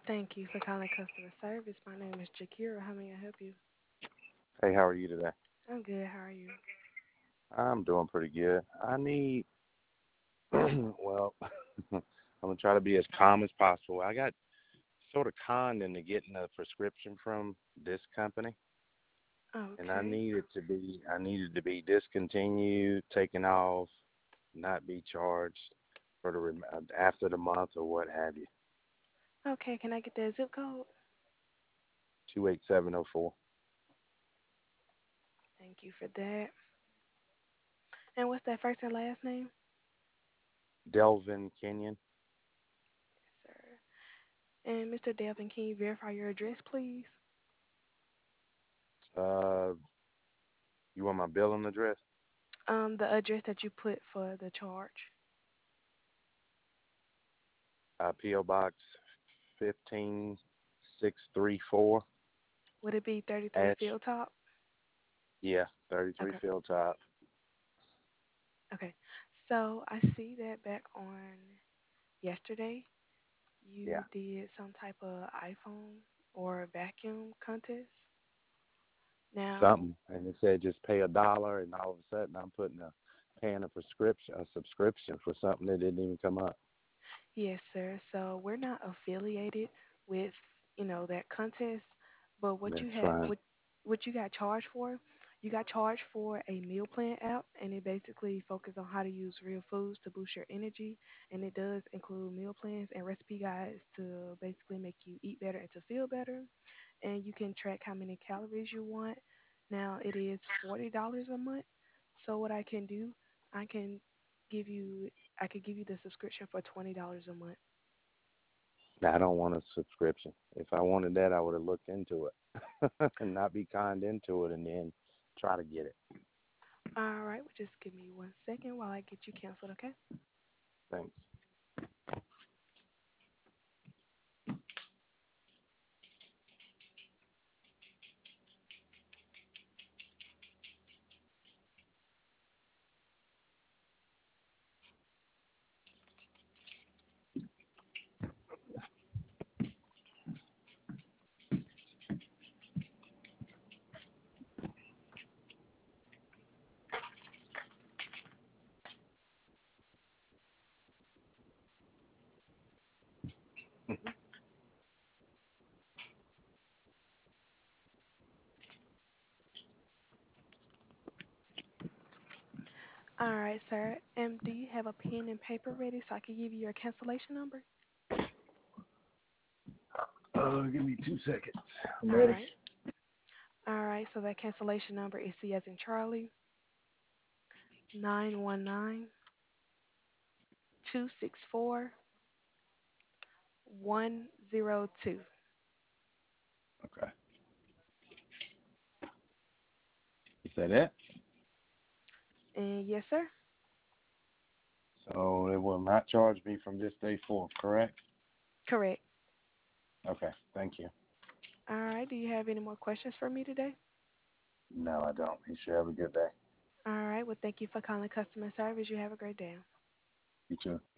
Thank you for calling customer service. My name is Jakira. How may I help you? Hey, how are you today? I'm good. How are you? I'm doing pretty good. I need, well, I'm gonna try to be as calm as possible. I got sort of conned into getting a prescription from this company, and Okay. I needed to be discontinued, taken off, not be charged for after the month or what have you. Okay, can I get that zip code? 28704. Thank you for that. And what's that first and last name? Delvin Kenyon. Yes, sir. And Mr. Delvin, can you verify your address, please? Uh, you want my billing address? The address that you put for the charge. PO Box 15634. Would it be 33 Ash. Fieldtop? Yeah, 33 Okay. field top. Okay. So I see that back on yesterday, Yeah, you did some type of iPhone or vacuum contest. Now, something. And it said just pay $1, and all of a sudden paying a subscription for something that didn't even come up. yes, sir. So we're not affiliated with, that contest, but That's fine. what you got charged for? You got charged for a meal plan app, and it basically focuses on how to use real foods to boost your energy, and it does include meal plans and recipe guides to basically make you eat better and to feel better, and you can track how many calories you want. Now it is $40 a month. So what I can do, I can give you I could give you the subscription for $20 a month. I don't want a subscription. If I wanted that, I would have looked into it and not be conned into it and then try to get it. All right, well, just give me 1 second while I get you canceled, okay? Thanks. All right, sir. And do you have a pen and paper ready so I can give you your cancellation number? Give me 2 seconds. I'm All ready. right. All right, so that cancellation number is C as in Charlie, 919-264-102. Okay. Is that it? And yes, sir. So it will not charge me from this day forth, correct? Correct. Okay. Thank you. All right. Do you have any more questions for me today? No, I don't. You should have a good day. All right. Well, thank you for calling customer service. You have a great day. You too.